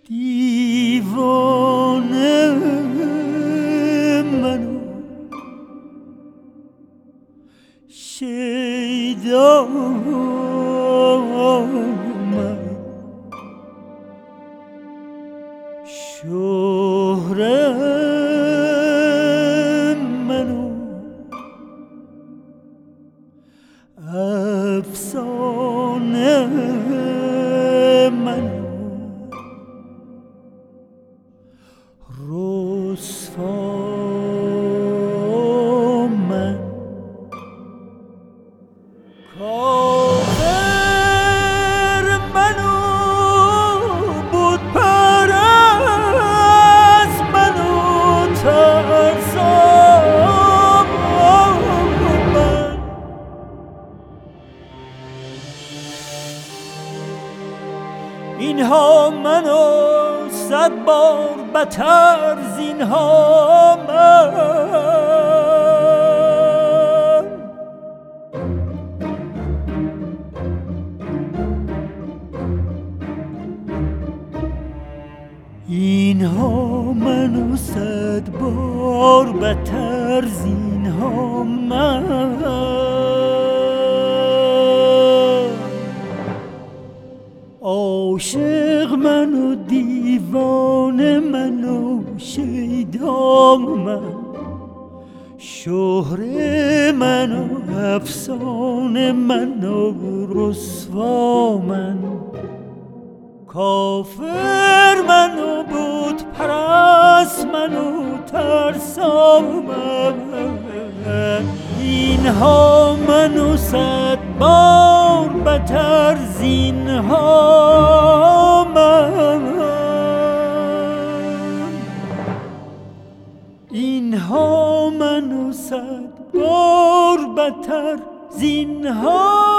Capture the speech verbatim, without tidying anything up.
دیوانه منو شیدا من شهره منو افسانه منو رسوا من کافر منو بود پرست منو ترسام من اینها منو صد بار بتر زینها من اینها منو صد بار بتر زینها من عاشق منو دیوانه منو شیدا من شهره منو افسانه منو رسوا من کافر منو بود پرست منو ترسا من اینها منو صد بار بتر زینها من اینها منو صد بار بتر زینها